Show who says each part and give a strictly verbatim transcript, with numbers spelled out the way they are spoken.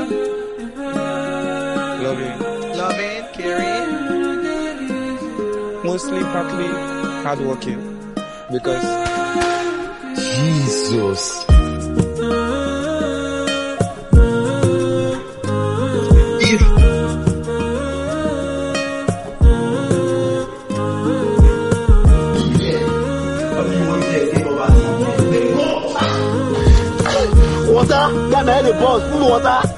Speaker 1: Loving.
Speaker 2: Loving, caring.
Speaker 1: Mostly, partly, hardworking. Because
Speaker 3: Jesus.
Speaker 4: Water, can I have the boss? Full water.